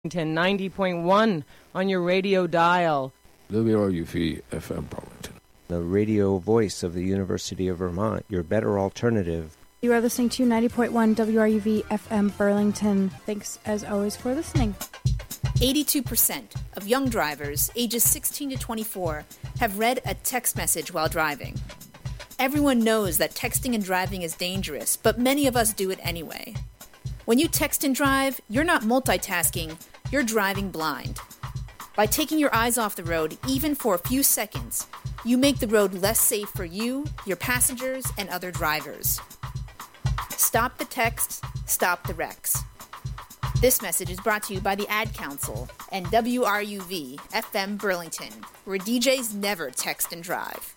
90.1 on your radio dial. WRUV FM Burlington. The radio voice of the University of Vermont, your better alternative. You are listening to 90.1 WRUV FM Burlington. Thanks, as always, for listening. 82% of young drivers ages 16 to 24 have read a text message while driving. Everyone knows that texting and driving is dangerous, but many of us do it anyway. When you text and drive, you're not multitasking, you're driving blind. By taking your eyes off the road, even for a few seconds, you make the road less safe for you, your passengers, and other drivers. Stop the texts, stop the wrecks. This message is brought to you by the Ad Council and WRUV FM Burlington, where DJs never text and drive.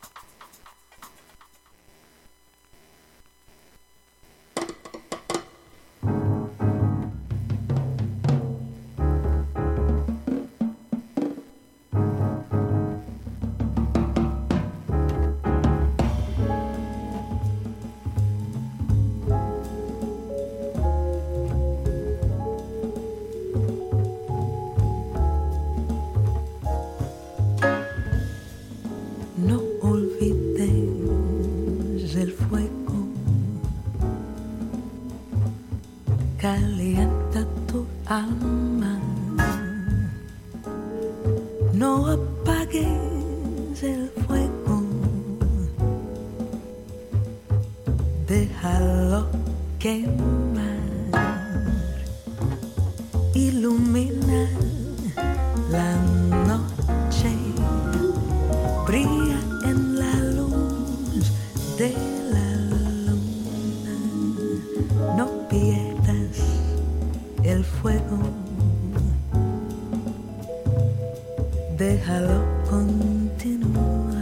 Calienta tu alma, no apagues el fuego, déjalo quemar, ilumina la noche, brilla en la luz de la luna, no pierdas el fuego, déjalo continuar.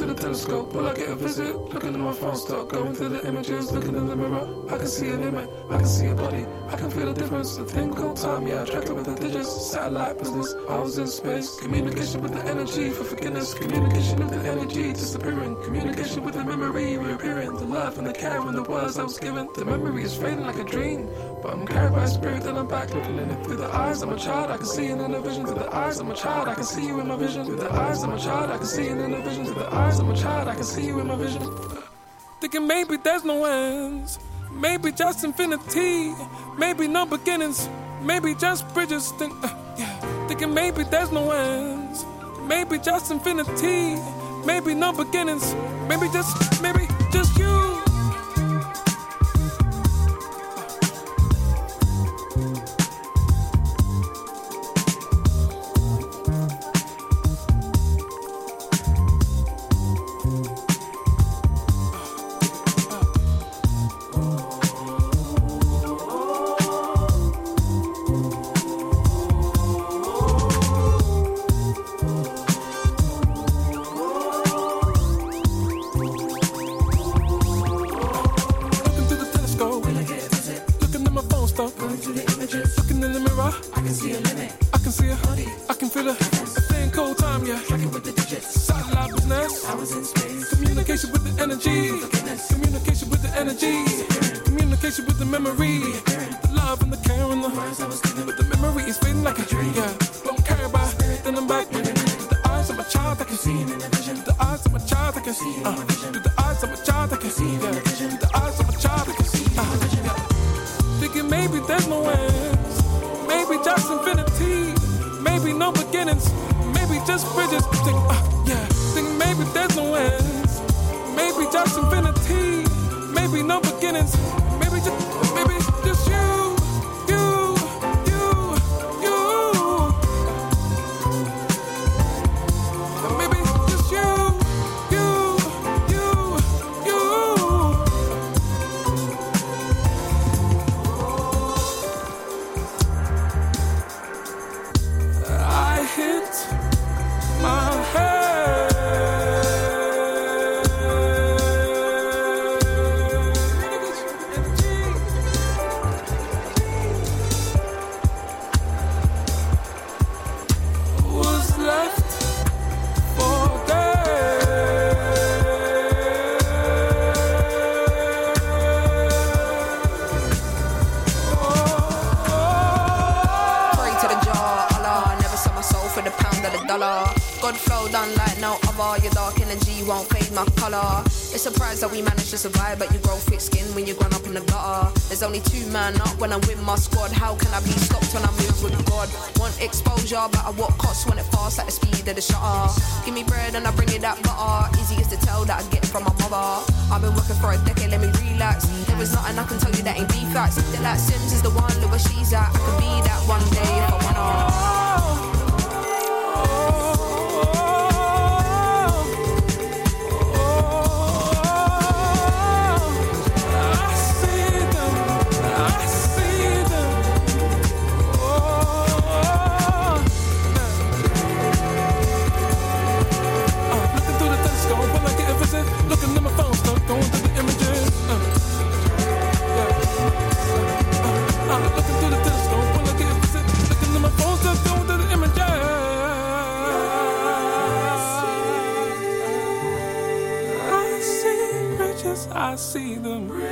through the telescope, will I get a visit? Looking at my phone, start going through the images. Looking in the mirror, I can see a limit, I can see a body, I can feel the difference. A thing called time, yeah, I track it with the digits. Satellite business, I was in space. Communication with the energy for forgiveness. Communication with the energy disappearing. Communication with the memory reappearing. The love and the care and the words I was given. The memory is fading like a dream, but I'm carried by spirit and I'm back looking in it. Through the eyes of a child, I can see it in a vision. Through the eyes of a child, I can see you in my vision. Through the eyes of a child, I can see it in a vision. Through the eyes of a child, I can see you in my vision. Thinking maybe there's no ends, maybe just infinity, maybe no beginnings, maybe just bridges. Thinking maybe there's no ends, maybe just infinity, maybe no beginnings, maybe just you. That we managed to survive, but you grow thick skin when you're grown up in the gutter. There's only 2 man up when I'm with my squad. How can I be stopped when I move with God? Want exposure, but at what cost? When it fast at the speed of the shutter. Give me bread and I bring it that butter. Easiest to tell that I get from my mother. I've been working for a decade, let me relax. There is nothing I can tell you that ain't be facts. They're like Sims is the one, look where she's at. I could be that one day if I wanna. Looking at my phone, start going through the images. Looking through the telescope, when I get a visit. Looking at my phone, start going through the images. I see bridges, I see them.